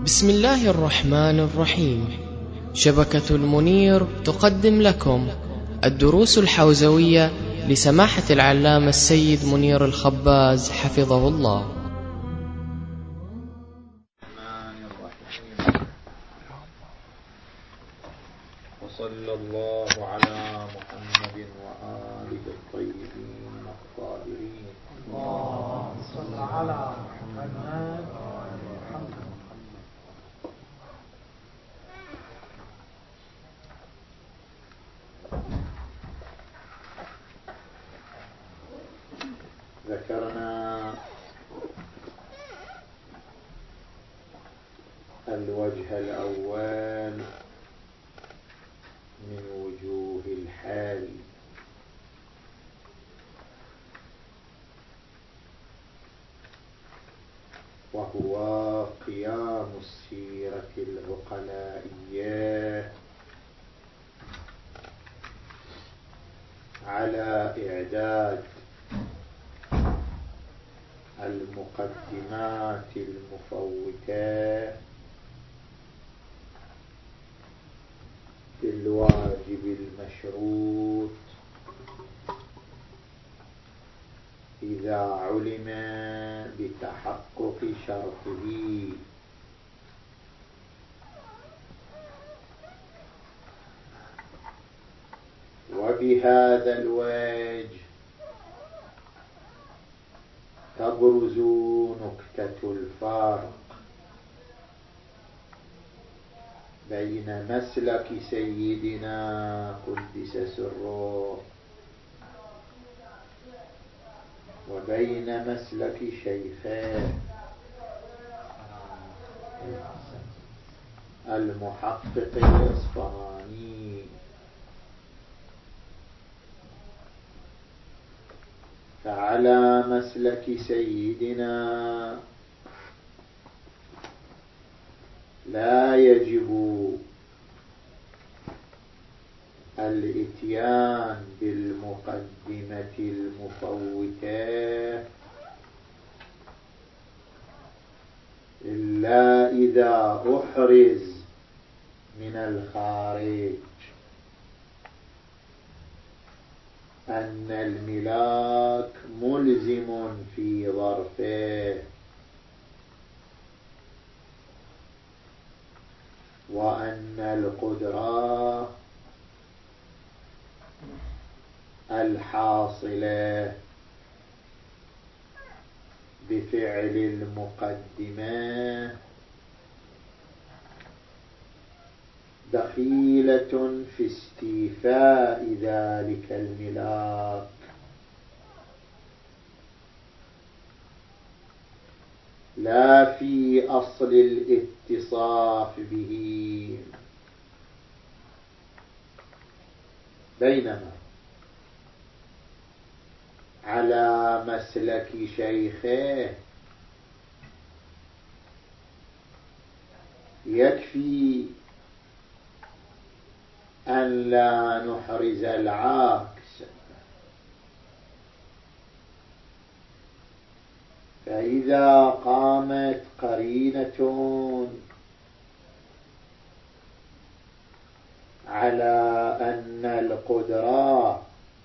بسم الله الرحمن الرحيم. شبكة المنير تقدم لكم الدروس الحوزوية لسماحة العلامة السيد منير الخباز حفظه الله. وصلى الله على محمد وآله الطيبين الطاهرين. اللهم صل على محمد وآل محمد. ذكرنا الوجه الأول من وجوه الحال، وهو قيام السيرة العقلائية على إعداد المقدمات المفوتة بالواجب المشروط إذا علم بتحقق شرطه، وبهذا الوجه تبرز نكتة الفارق بين مسلك سيدنا قدس سره وبين مسلك شيخه المحقق الإصفهاني. فعلى مسلك سيدنا لا يجب الإتيان بالمقدمة المفوتة إلا إذا أحرز من الخارج أن الملاك ملزم في ظرفه، وأن القدرة الحاصلة بفعل المقدمة دخيلة في استيفاء ذلك الملاك، لا في أصل الاتصاف به. بينما على مسلك شيخه يكفي أن لا نحرز العكس، فإذا قامت قرينة على أن القدرة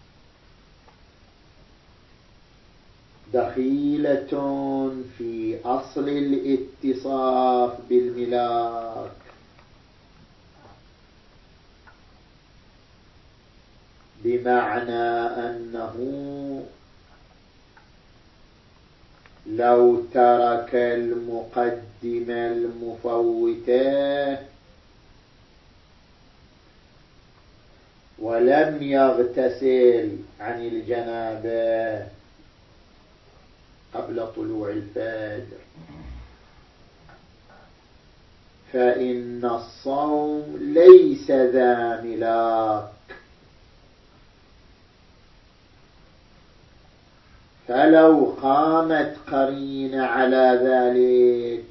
دخيلة في أصل الاتصاف بالملاك، بمعنى أنه لو ترك المقدمة المفوتة ولم يغتسل عن الجنابة قبل طلوع الفجر فإن الصوم ليس ذا ملاك، فلو قامت قرينة على ذلك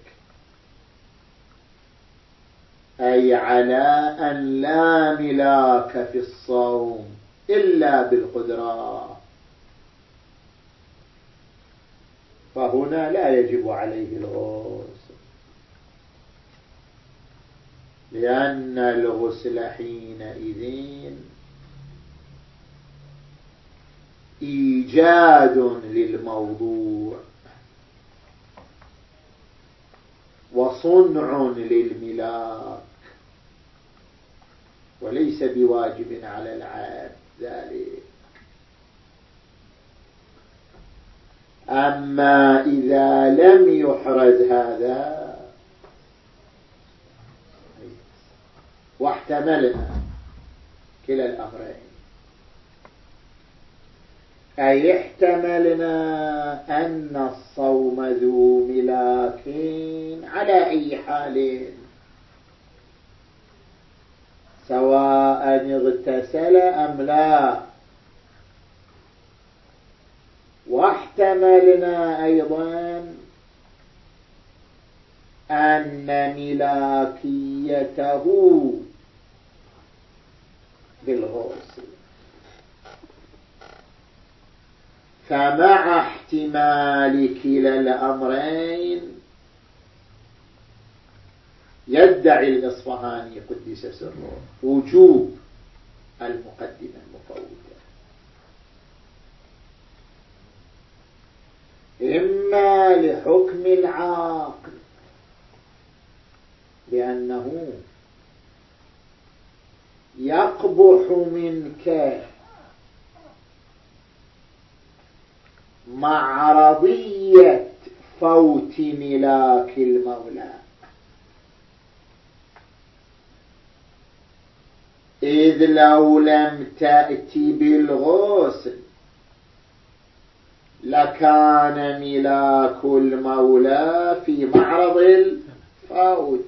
أي على أن لا ملاك في الصوم إلا بالقدرة، فهنا لا يجب عليه الغسل. لأن الغسل حينئذ إيجاد للموضوع وصنع للملاك، وليس بواجب على العبد ذلك. أما إذا لم يحرز هذا واحتملنا كلا الأمرين، أي احتملنا أن الصوم ذو ملاك على أي حال، سواء اغتسل أم لا، واحتملنا أيضا أن ملاكيته بالغسل، فمع احتمال كلا الأمرين يدعي الإصفهاني قدس سره وجوب المقدمة المفوتة، إما لحكم العاقل لأنه يقبح منك معرضية فوت ملاك المولى، إذ لو لم تأتي بالغسل لكان ملاك المولى في معرض الفوت.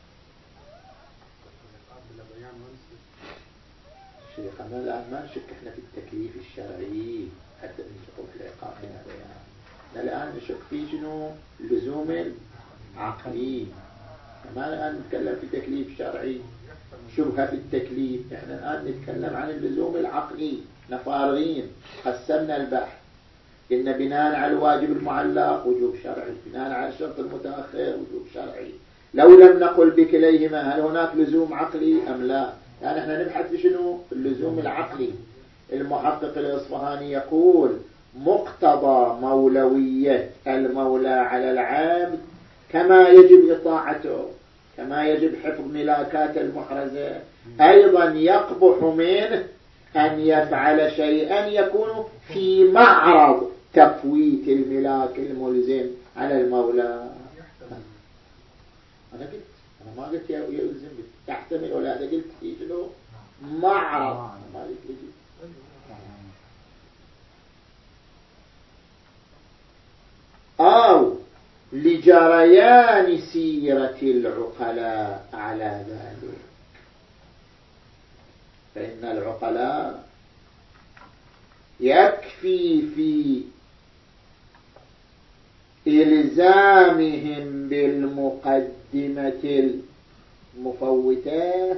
شيخنا الآن ما نشك احنا في التكليف الشرعي حتى نشك في العقاب هنا بيان، الآن نشك في شنو اللزوم العقلي، ما الآن نتكلم في تكليف شرعي شبهة في التكليف، احنا الآن نتكلم عن اللزوم العقلي. نفارغين قسمنا البحث، إن بناء على الواجب المعلق وجوب شرعي، بناء على الشرط المتأخر وجوب شرعي. لو لم نقل بكليهما هل هناك لزوم عقلي أم لا؟ يعني احنا نبحث في شنو اللزوم العقلي. المحقق الإصفهاني يقول مقتضى مولوية المولى على العبد كما يجب إطاعته، كما يجب حفظ ملاكات المحرزة، أيضا يقبح منه أن يفعل شيئا يكون في معرض تفويت الملاك الملزم على المولى. أنا قلت، أنا ما قلت يلزم، تحتمل ولا هذا قلت له معرض، ما قلت لي أو لجريان سيرة العقلاء على ذلك، فإن العقلاء يكفي في إلزامهم بالمقدمة المفوتة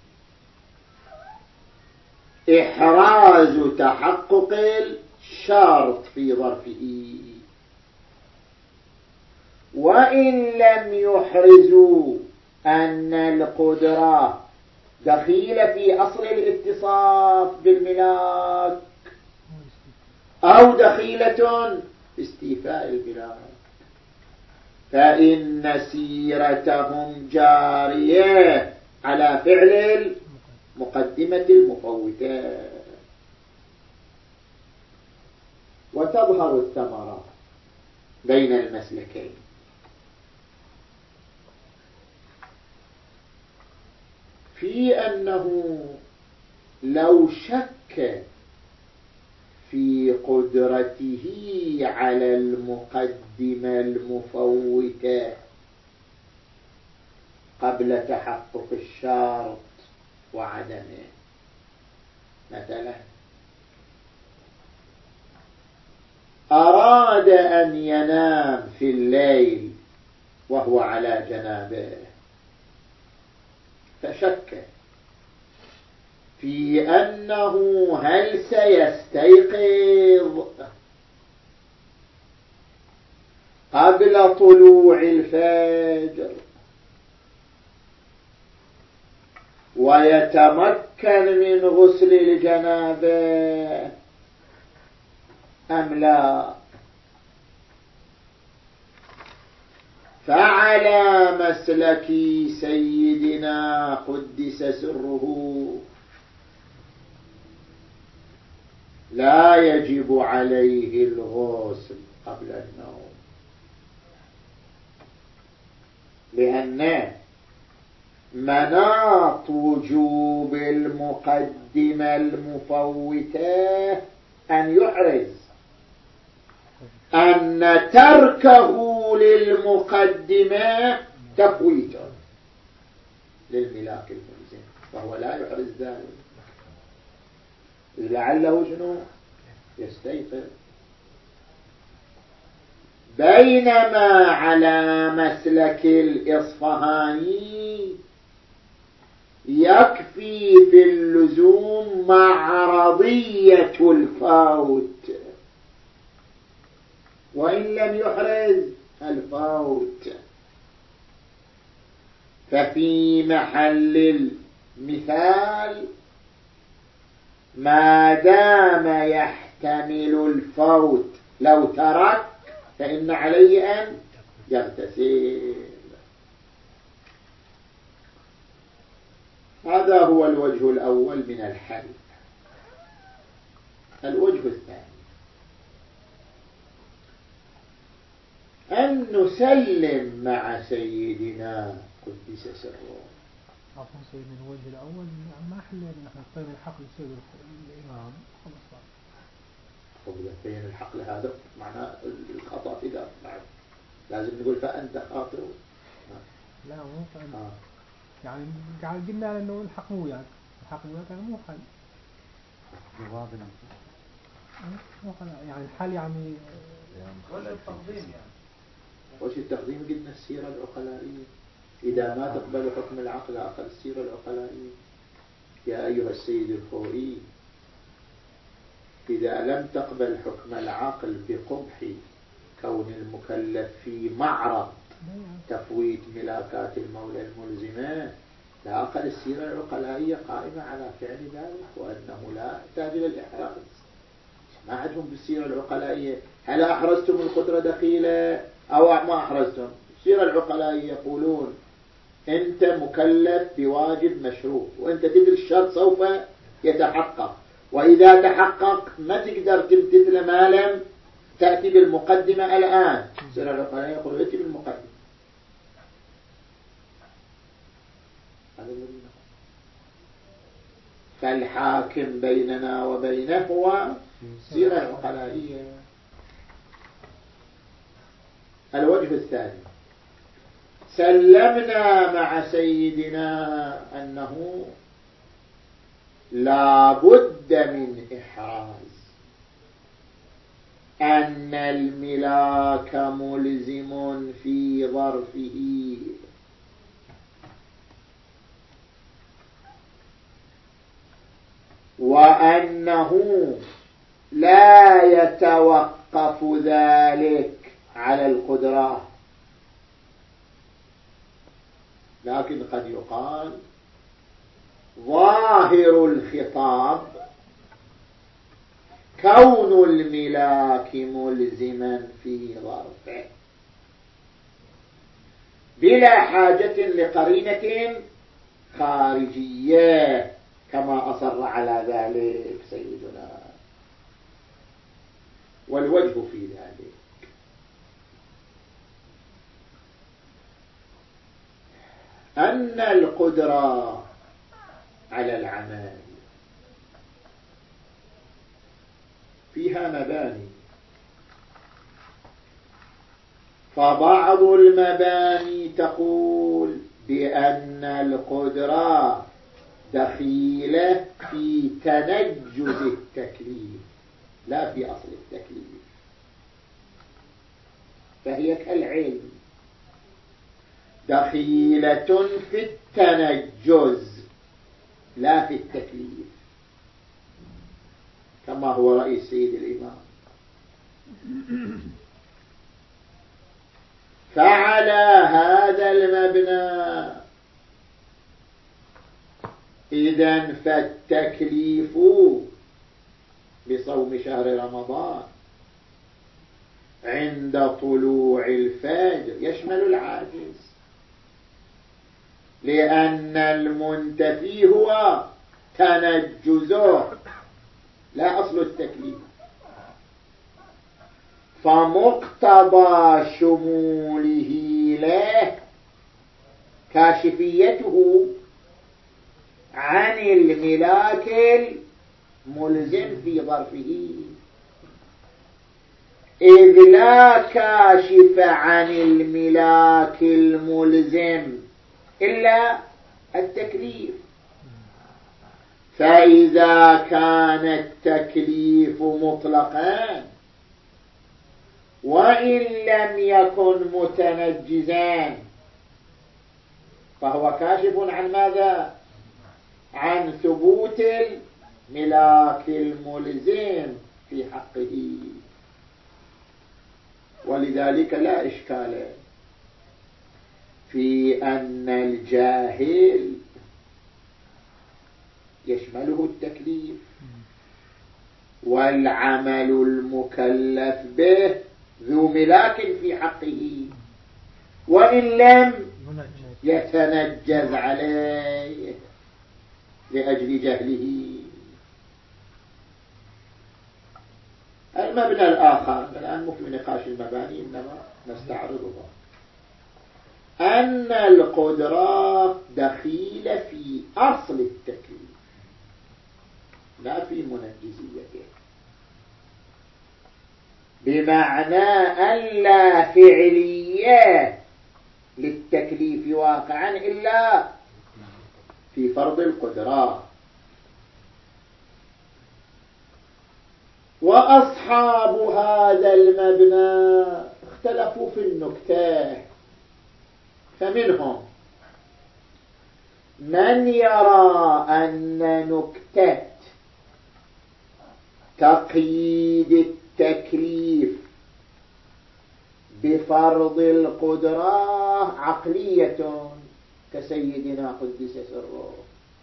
إحراز تحقق الشرط في ظرفه، وإن لم يحرزوا أن القدرة دخيلة في أصل الاتصاف بالملاك أو دخيلة في استيفاء الملاك، فإن سيرتهم جارية على فعل المقدمة المفوتة. وتظهر الثمرة بين المسلكين، في أنه لو شك في قدرته على المقدمة المفوتة قبل تحقق الشرط وعدمه، مثلا أراد أن ينام في الليل وهو على جنابه، فشك في أنه هل سيستيقظ قبل طلوع الفجر ويتمكن من غسل الجنابة أم لا؟ فعلى مسلك سيدنا قدس سره لا يجب عليه الغسل قبل النوم، لأن مناط وجوب المقدمة المفوتة أن يحرز أن تركه للمقدمة تفويت للملاك الملزم، فهو لا يحرز ذلك لعله شنو يستيقظ. بينما على مسلك الإصفهاني يكفي في اللزوم معرضية الفوت وإن لم يحرز الفوت. ففي محل المثال ما دام يحتمل الفوت لو ترك فإن عليه أن يغتسل. هذا هو الوجه الأول من الحل. الوجه الثاني أن نسلم مع سيدنا قدس سره. عفوا سيدنا، الوجه الأول ما حلينا نحن طيب الحق لسيد الإمام خلاص. بين الحق هذا معناه الخطأ في ذلك بعد لازم نقول فأنت خاطئ. لا مو فأنت يعني قلنا أنه الحق مو يعني الحق مو كان مو حل جوابنا مو حل يعني الحل يعني ولا التقديم يعني وش التقديم؟ قلنا السيرة العقلائية إذا ما تقبل حكم العقل أقل السيرة العقلائية. يا أيها السيد الخوئي، إذا لم تقبل حكم العقل بقبح كون المكلف في معرض تفويت ملاكات المولى الملزمة، لا أقل السيرة العقلائية قائمة على فعل ذلك وأنه لا يحتاج إلى الإحراز. ما عندهم بالسيرة العقلائية هل أحرزتم القدرة دخيلة أو ما أحرزتم؟ السيرة العقلائية يقولون أنت مكلف بواجب مشروع وأنت تدري الشرط سوف يتحقق، وإذا تحقق ما تقدر تمتثل ما لم تأتي بالمقدمة الآن. السيرة العقلائية يقولون ائتي بالمقدمة. فالحاكم بيننا وبينه هو السيرة العقلائية. الوجه الثاني سلمنا مع سيدنا أنه لا بد من إحراز أن الملاك ملزم في ظرفه، وأنه لا يتوقف ذلك على القدرة، لكن قد يقال ظاهر الخطاب كون الملاك ملزما في ظرفه بلا حاجة لقرينة خارجية كما أصر على ذلك سيدنا. والوجه في ذلك أن القدرة على العمل فيها مباني، فبعض المباني تقول بأن القدرة دخيلة في تنجز التكليف لا في أصل التكليف، فهي كالعلم دخيلة في التنجز لا في التكليف، كما هو رأي السيد الإمام. فعلى هذا المبنى إذن فالتكليف بصوم شهر رمضان عند طلوع الفجر يشمل العاجز، لأن المنتفي هو تنجزه لا أصل التكليف. فمقتضى شموله له كاشفيته عن الملاك الملزم في ظرفه، إذ لا كاشف عن الملاك الملزم إلا التكليف. فإذا كان التكليف مطلقا وإن لم يكن متنجزا فهو كاشف عن ماذا؟ عن ثبوت الملاك الملزم في حقه. ولذلك لا إشكال في أن الجاهل يشمله التكليف، والعمل المكلف به ذو ملاك في حقه وإن لم يتنجز عليه لأجل جهله. المبنى الآخر الآن مو في نقاش المباني إنما نستعرضها، أن القدرة دخيلة في أصل التكليف لا في منجزيته، بمعنى أن لا فعلية للتكليف واقعا إلا في فرض القدرة. وأصحاب هذا المبنى اختلفوا في النكتة، فمنهم من يرى أن نكتة تقييد التكليف بفرض القدرة عقلية كسيدنا قدس سره،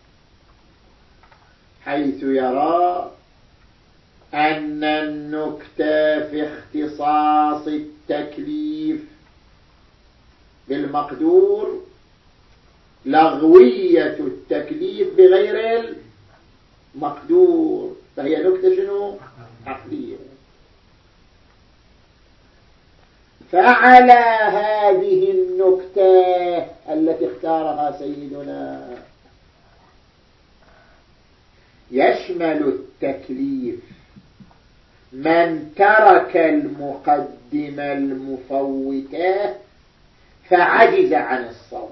حيث يرى أن النكتة في اختصاص التكليف بالمقدور لغوية التكليف بغير المقدور، فهي نكتة شنو؟ عقلية. فعلى هذه النكتة التي اختارها سيدنا يشمل التكليف من ترك المقدمة المفوتة فعجز عن الصوم،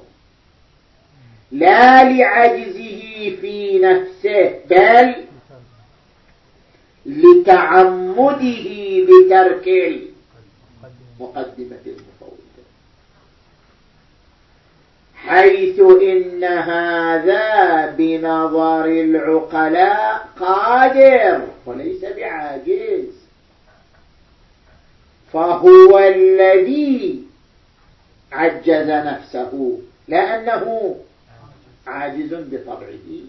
لا لعجزه في نفسه بل لتعمده بترك المقدمة المفوتة، حيث إن هذا بنظر العقلاء قادر وليس بعاجز، فهو الذي عجز نفسه لأنه عاجز بطبعه.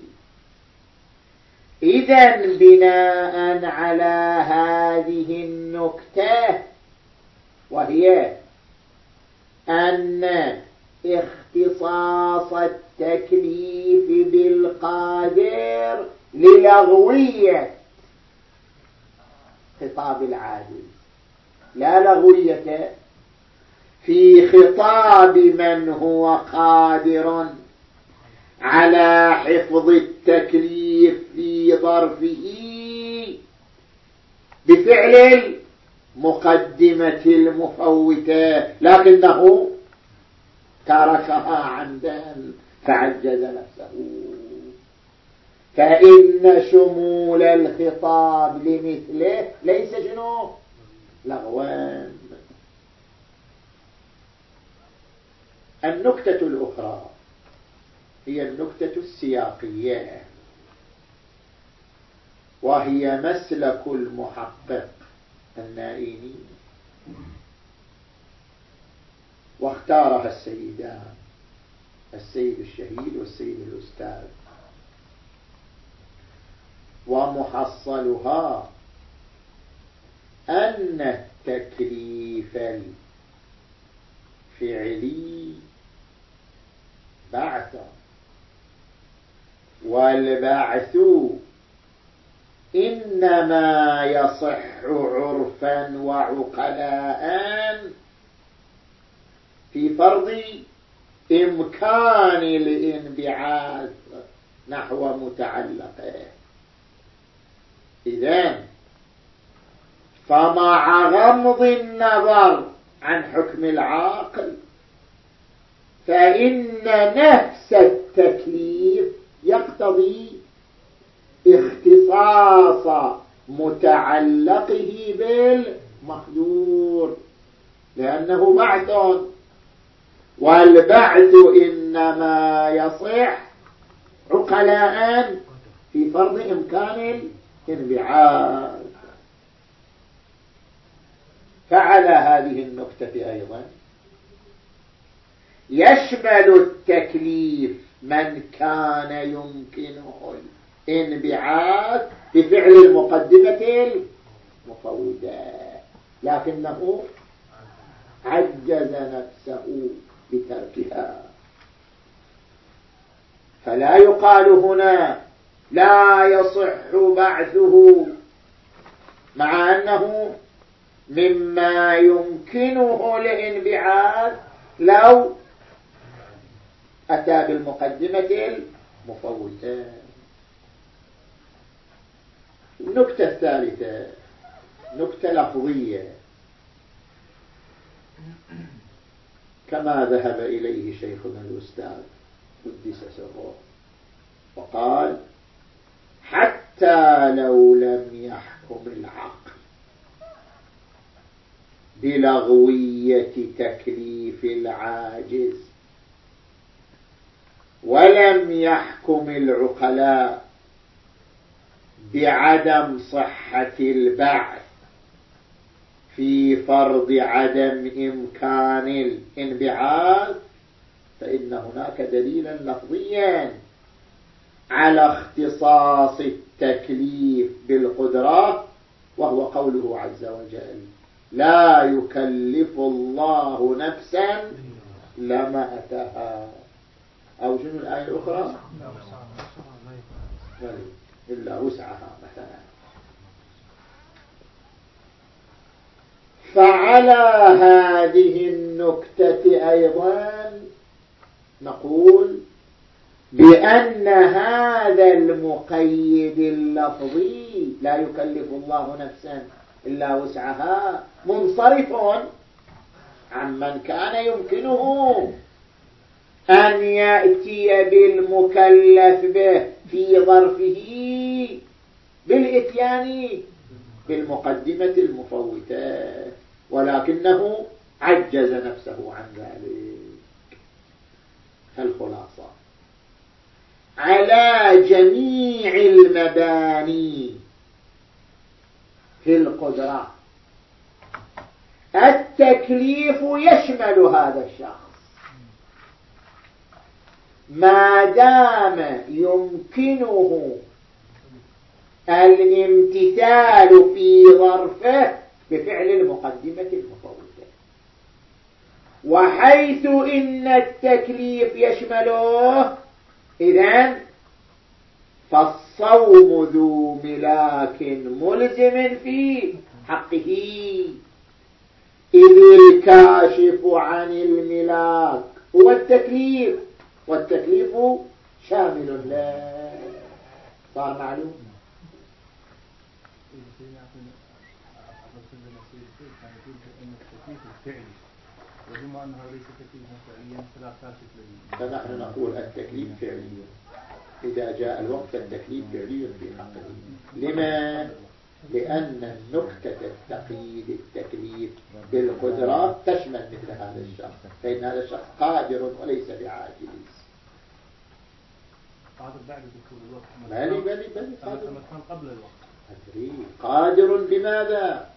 إذن بناء على هذه النكتة، وهي أن اختصاص التكليف بالقادر للغوية خطاب العاجز، لا لغوية في خطاب من هو قادر على حفظ التكليف في ظرفه بفعل المقدمة المفوتة، لكنه تركها عمدا فعجز نفسه. فإن شمول الخطاب لمثله ليس شنو؟ لغوا. النكتة الأخرى هي النكتة السياقية، وهي مسلك المحقق النائيني، واختارها السيدان السيد الشهيد والسيد الأستاذ، ومحصلها أن التكليف الفعلي بعث، والبعث إنما يصح عرفا وعقلاء في فرض إمكان الانبعاث نحو متعلقه. إذن فمع غمض النظر عن حكم العاقل فإن نفس التكليف يقتضي اختصاص متعلقه بالمقدور، لأنه بعث، والبعث إنما يصح عقلاء في فرض إمكان الانبعاث. فعلى هذه النكتة أيضا يشمل التكليف من كان يمكنه الانبعاث بفعل المقدمة المفوضة، لكنه عجز نفسه بتركها. فلا يقال هنا لا يصح بعثه مع أنه مما يمكنه الانبعاث لو أتى بالمقدمة المفوتة. النكتة الثالثة نكتة لفظية كما ذهب إليه شيخنا الأستاذ قدس سره، وقال حتى لو لم يحكم العقل بلغوية تكليف العاجز ولم يحكم العقلاء بعدم صحة البعث في فرض عدم إمكان الانبعاث، فإن هناك دليلا لفظيا على اختصاص التكليف بالقدرة، وهو قوله عز وجل لا يكلف الله نفسا لما أتاها، أو شنو الآية الأخرى إلا وسعها مثلا. فعلى هذه النكتة أيضا نقول بأن هذا المقيد اللفظي لا يكلف الله نفسا إلا وسعها منصرف عمن كان يمكنه أن يأتي بالمكلف به في ظرفه بالإتيان بالمقدمة المفوتة، ولكنه عجز نفسه عن ذلك. فالخلاصة على جميع المباني في القدرة التكليف يشمل هذا الشخص ما دام يمكنه الامتثال في ظرفه بفعل المقدمة المفوتة، وحيث إن التكليف يشمله إذن فالصوم ذو ملاك ملزم في حقه، إذ الكاشف عن الملاك هو التكليف، والتكليف شامل له. صار معلوم؟ وبما أنها ليس تكليفا فعليا فلا كاشف فنحن نقول التكليف فعلي إذا جاء الوقت فالتكليف فعلي في حقه. لما؟ لأن النكتة التقييد التكليف بالقدرات تشمل مثل هذا الشخص، فإن هذا الشخص قادر وليس بعاجز. قادر بعد دخول الوقت. بلي قادر قبل الوقت. أدري قادر بماذا؟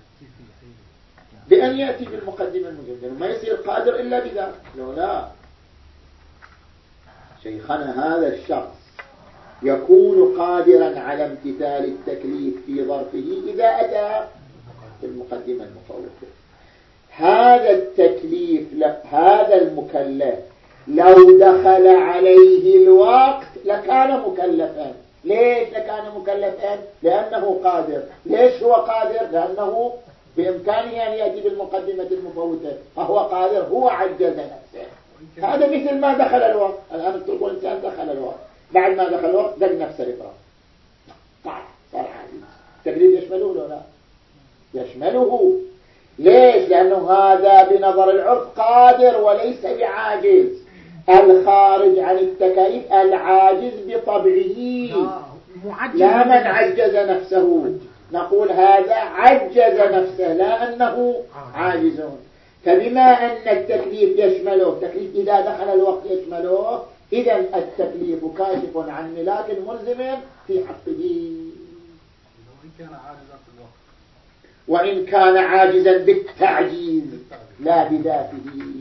بأن يأتي بالمقدمة المجددة، ما يصير قادر إلا بذلك. لا شيخنا هذا الشخص يكون قادرا على امتثال التكليف في ظرفه إذا أتى في المقدمة المفوتة. هذا التكليف، هذا المكلف لو دخل عليه الوقت لكان مكلفا. ليش لكان مكلفا؟ لأنه قادر. ليش هو قادر؟ لأنه بإمكانه أن يأتي بالمقدمة المفوتة، فهو قادر، هو عجز نفسه. هذا مثل ما دخل الوقت. الآن تقول الإنسان دخل الوقت، بعد ما دخل الوقت دق نفسه الإبرام، صار عاجز. التكليف يشمله ولا لا؟ يشمله. ليش؟ لأنه هذا بنظر العرف قادر وليس بعاجز. الخارج عن التكاليف العاجز بطبعه، لا من عجز نفسه. نقول هذا عجز نفسه لا أنه عاجز. فبما أن التكليف يشمله، التكليف إذا دخل الوقت يشمله، إذا التكليف كاشف عن ملاك ملزم في حقه وإن كان عاجزا بالتعجيز لا بذاته.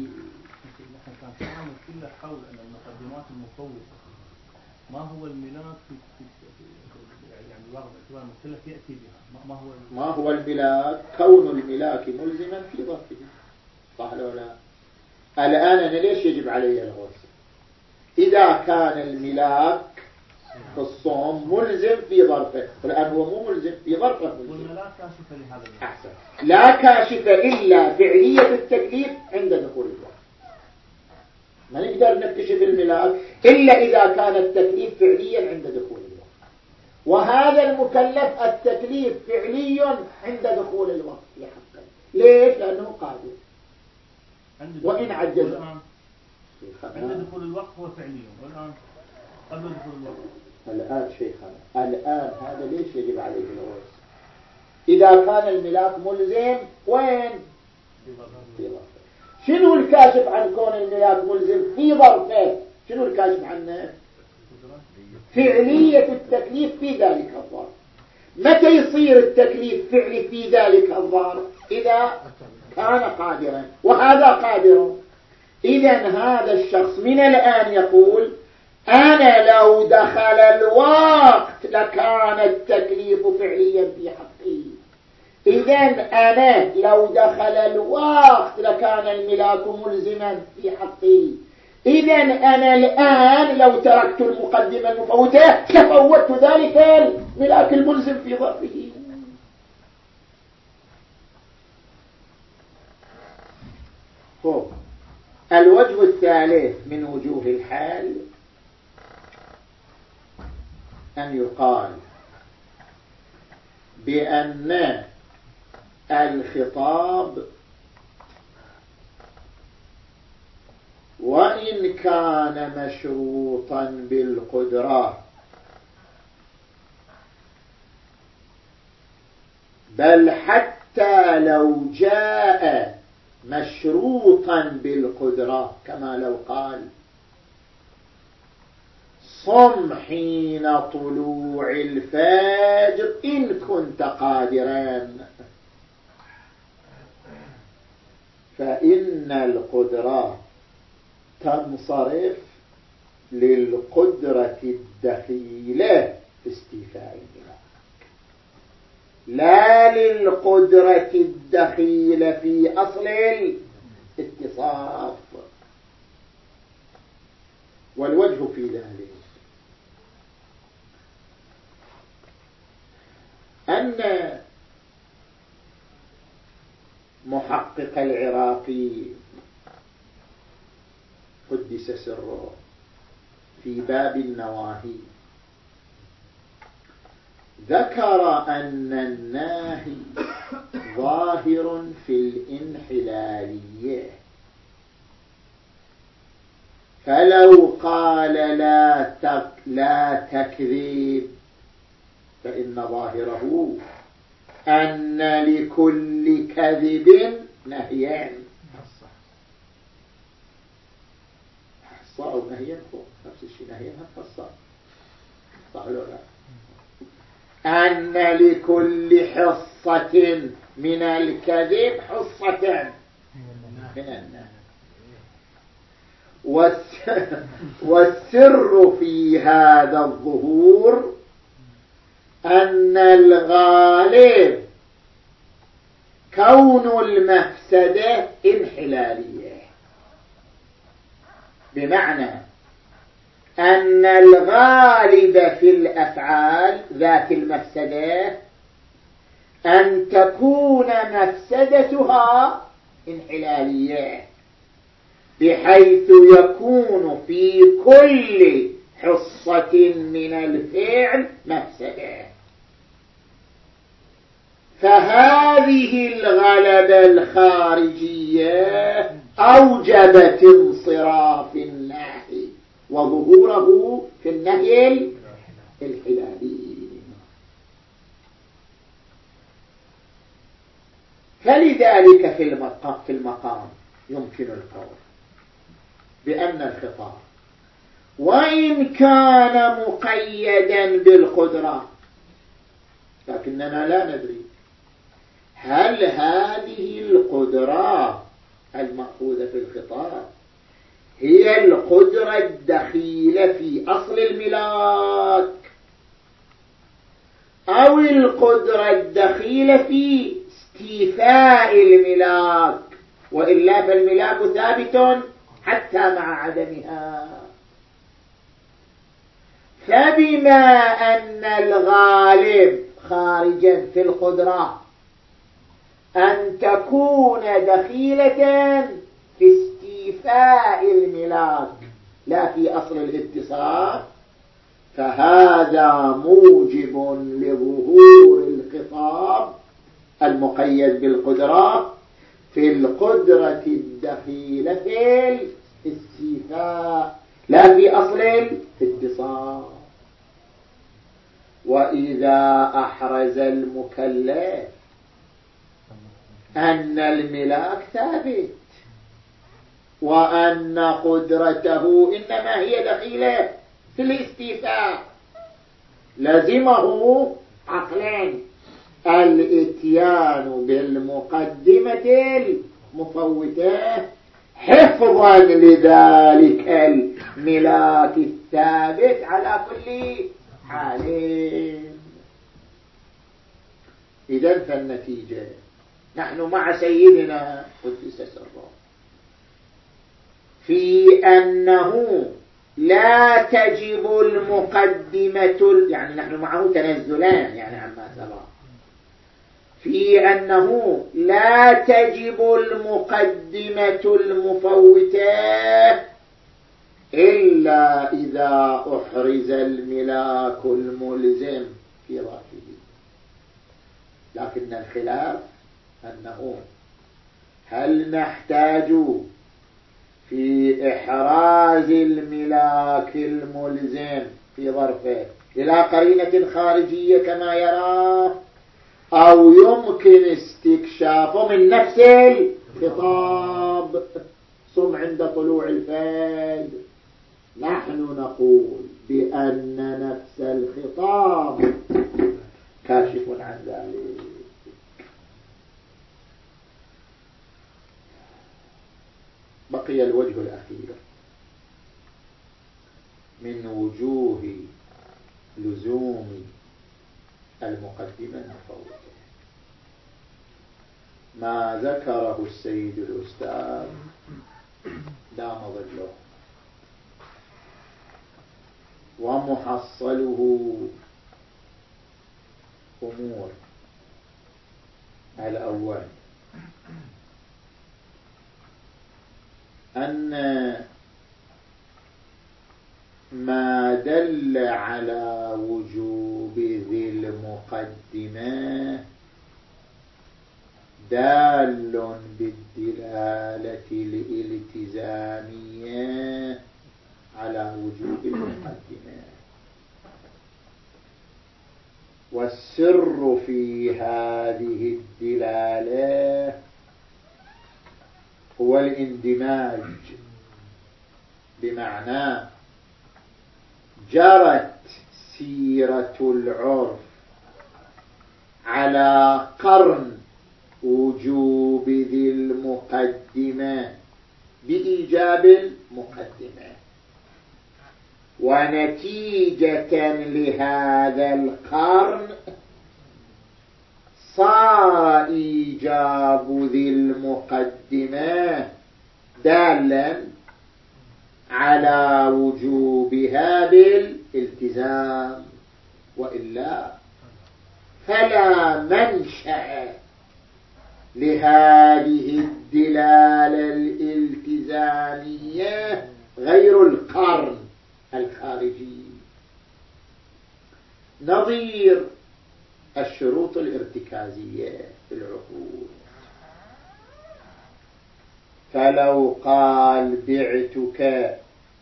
كل حول أن المقدمات المفوتة ما هو الملاك يعني الوضع باعتبار المختلف يأتي بها. ما هو الملاك؟ كون الملاك ملزما في ظرفه، صح ولا لا؟ الآن أنا ليش يجب علي الغسل؟ إذا كان الملاك في الصوم ملزم في ظرفه، والآن هو مو ملزم في ظرفه. قلنا لا كاشف لهذا الملاك. أحسن. لا كاشف إلا فعلية التكليف عند دخول الوقت. ما نقدر نكتشف الملاك إلا إذا كان التكليف فعليا عند دخول الوقت. وهذا المكلف التكليف فعلي عند دخول الوقت في حقه. ليش؟ لأنه قادر وإن عجز. عند دخول الوقت هو فعلي، والآن قبل دخول الوقت. الآن شيخنا، الآن هذا ليش يجب عليه الغسل؟ إذا كان الملاك ملزم وين؟ في ظرفه. شنو الكاشف عن كون الملاك ملزم في ظرفه؟ شنو الكاشف عنه؟ فعلية التكليف في ذلك الظرف. متى يصير التكليف فعلي في ذلك الظرف؟ إذا كان قادرا، وهذا قادر. إذن هذا الشخص من الآن يقول أنا لو دخل الوقت لكان التكليف فعليا في حقي. إذن أنا لو دخل الوقت لكان الملاك ملزما في حقي. إذن أنا الآن لو تركت المقدمة المفوتة لفوتت ذلك الملاك الملزم في ظرفه. الوجه الثالث من وجوه الحال أن يقال بأن الخطاب وإن كان مشروطا بالقدرة، بل حتى لو جاء مشروطا بالقدرة كما لو قال صم حين طلوع الفجر إن كنت قادرا، فإن القدرة تنصرف للقدرة الدخيلة في استيفاء الملاك، لا للقدرة الدخيلة في أصل الاتصاف. والوجه في ذلك أن محقق العراقي قدس سره في باب النواهي ذكر أن الناهي ظاهر في الانحلالية، فلو قال لا تكذب فإن ظاهره أن لكل كذب نهيا، حصة أو نهيا نفس الشيء، نهيا حصة، صح ولا لا؟ أن لكل حصة من الكذب حصة من النهي. والسر في هذا الظهور أن الغالب كون المفسدة انحلالية، بمعنى أن الغالب في الأفعال ذات المفسدة أن تكون مفسدتها انحلالية، بحيث يكون في كل حصة من الفعل مفسدة. فهذه الغلبة الخارجية أوجبت انصراف النهي وظهوره في النهي الحلالي. فلذلك في المقام يمكن القول بأن الخطاب وإن كان مقيدا بالقدرة، لكننا لا ندري هل هذه القدرة المأخوذة في الخطاب هي القدرة الدخيلة في أصل الملاك أو القدرة الدخيلة في استيفاء الملاك، وإلا فالملاك ثابت حتى مع عدمها. فبما أن الغالب خارجا في القدرة أن تكون دخيلة في استيفاء الملاك لا في أصل الاتصال، فهذا موجب لظهور الخطاب المقيد بالقدرة في القدرة الدخيلة في الاستيفاء لا في أصل الاتصال. وإذا أحرز المكلف أن الملاك ثابت وأن قدرته إنما هي دخيلة في الاستيفاء، لزمه عقلين: الاتيان بالمقدمة المفوتة حفظا لذلك الملاك الثابت على كل حال. إذن فالنتيجة نحن مع سيدنا قدس سره في أنه لا تجب المقدمة، يعني نحن معه تنزلان يعني عما سبق، في أنه لا تجب المقدمة المفوتة إلا إذا أحرز الملاك الملزم في ظرفه، لكن الخلاف أنه هل نحتاج في إحراز الملاك الملزم في ظرفه إلى قرينة خارجية كما يراه، أو يمكن استكشافه من نفس الخطاب صم عند طلوع الفجر؟ نحن نقول بأن نفس الخطاب كاشف عن ذلك. بقي الوجه الأخير من وجوه لزوم المقدمة المفوتة، ما ذكره السيد الأستاذ دام ظله، ومحصله أمور: الأول أن ما دل على وجوب ذي المقدمة دال بالدلالة الالتزامية على وجوب المقدمة، والسر في هذه الدلالة هو الاندماج، بمعنى جرت سيرة العرف على قرن وجوب ذي المقدمة بإيجاب المقدمة. ونتيجة لهذا القرن صار إيجاب ذي المقدمة دالا على وجوبها بالالتزام، وإلا فلا منشأ لهذه الدلالة الالتزامية غير القرن الخارجي. نظير الشروط الارتكازية في العقود، فلو قال بعتك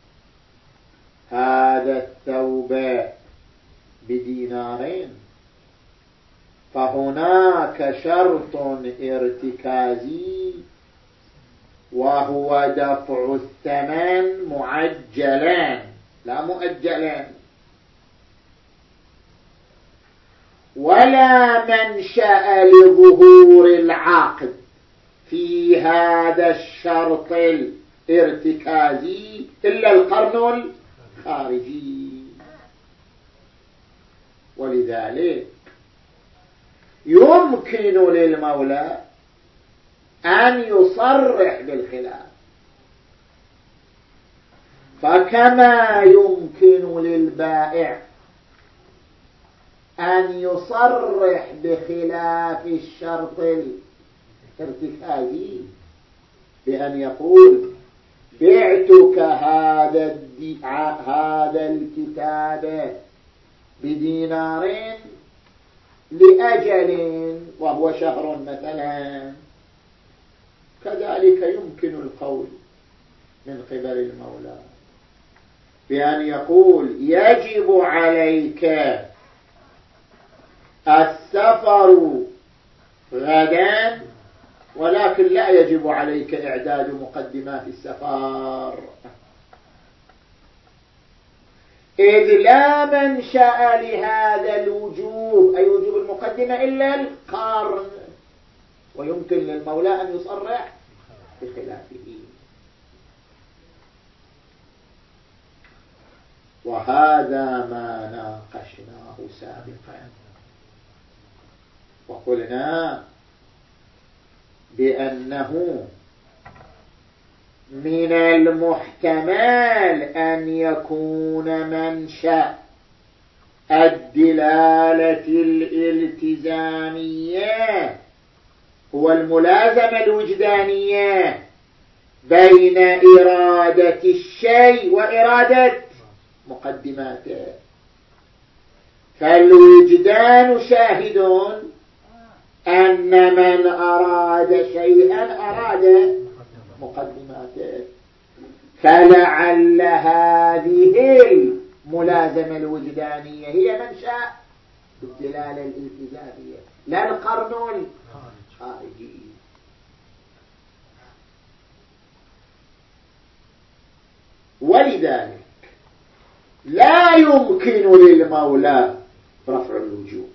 هذا الثوب بدينارين فهناك شرط ارتكازي وهو دفع الثمن معجلا لا مؤجلا، ولا منشأ لظهور العقد في هذا الشرط الارتكازي إلا القرن الخارجي. ولذلك يمكن للمولى أن يصرح بالخلاف، فكما يمكن للبائع أن يصرح بخلاف الشرط الارتكازي بأن يقول بعتك هذا الكتاب بدينارين لأجل وهو شهر مثلا، كذلك يمكن القول من قبل المولى بأن يقول يجب عليك السفر غدا ولكن لا يجب عليك إعداد مقدمات السفر، إذ لا منشأ لهذا الوجوب أي وجوب المقدمة إلا القرن، ويمكن للمولى أن يصرح بخلافه. وهذا ما ناقشناه سابقا وقلنا بأنه من المحتمل أن يكون منشأ الدلالة الالتزامية هو الملازمة الوجدانية بين إرادة الشيء وإرادة مقدماته، فالوجدان شاهد أن من أراد شيئا أراد مقدماته، فلعل هذه الملازمة الوجدانية هي منشأ الدلالة الالتزامية لا القرن الخارجي. ولذلك لا يمكن للمولى رفع الوجوب.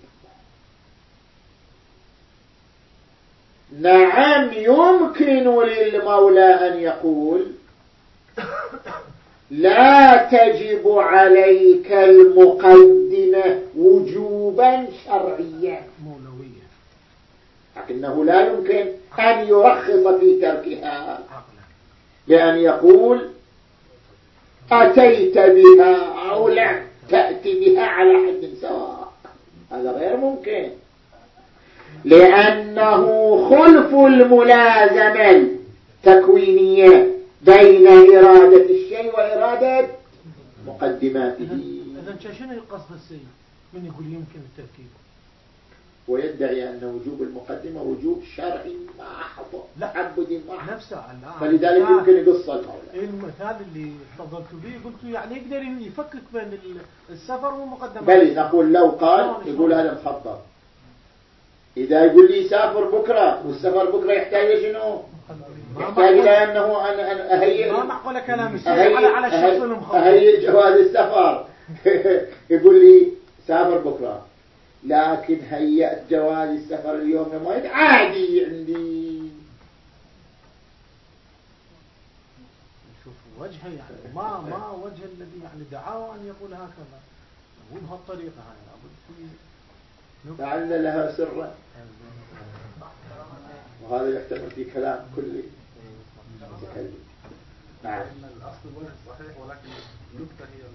نعم يمكن للمولى أن يقول لا تجب عليك المقدمة وجوبا شرعيا مولوية، لكنه لا يمكن أن يرخص في تركها بأن يقول أتيت بها أو لا تأتي بها على حد سواء، هذا غير ممكن، لأنه خلف الملازمة التكوينية بين إرادة الشيء وإرادة مقدماته. إذن شنو القصد السيد من يقول يمكن التركيب ويدعي أن وجوب المقدمة وجوب شرعي محض تعبد محض نفسه، فلذلك يمكن يقص المولى. المثال اللي تفضلت به قلت يعني يقدر يفكك بين السفر والمقدمات. بل نقول لو قال يقول هذا مخطط، إذا يقول لي سافر بكرة والسفر بكرة يحتاج شنو؟ يحتاج إلى أنه أنا أهيئ ما معقول كلام السيد على الشخص المخطط أهيئ جواز السفر يقول لي سافر بكرة لكن هيأت جواز السفر اليوم لموعد عادي عندي، شوف وجهه يعني ما وجه الذي يعني دعاه أن يقول هكذا مو بهالطريقة هاي لابد في لعل لها سرا، وهذا يحتمل في كلام كل متكلم. نعم. الأصل الوجه صحيح ولكن النكتة هي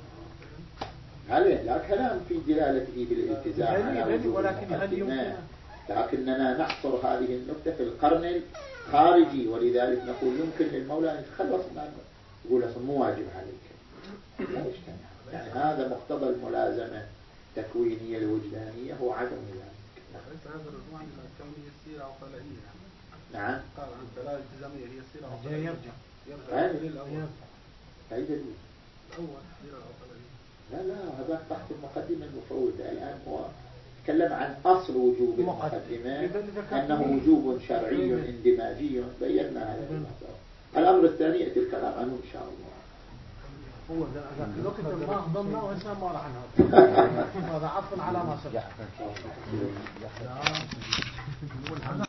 عليه لا كلام في دلالته بالالتزام على وجود المقدمات، لكننا نحصر هذه النكتة في القرن الخارجي، ولذلك نقول يمكن للمولى أن يتخلص منه، يقول أصلا مو واجب عليك، لا يجتمع. يعني هذا مقتضى الملازمة التكوينية الوجدانية هو عدم ذلك. هذا الرجوع إلى كونية السيرة أو فلائية. نعم. قال عن الدلالة الالتزامية هي السيرة أو فلائية. يرجع للأول. أي دليل؟ الأول سيرة أو فلائية. لا هذا تحت المقدمة المفروضة. الآن هو تكلم عن أصل وجوب المقدمات أنه وجوب شرعي اندماجي، بينا هذا الأمر الثاني يأتي الكلام عنه إن شاء الله. هو ذاك الوقت ما ضمنا وإنسان ما راح عنه هذا عطف على ما سبق.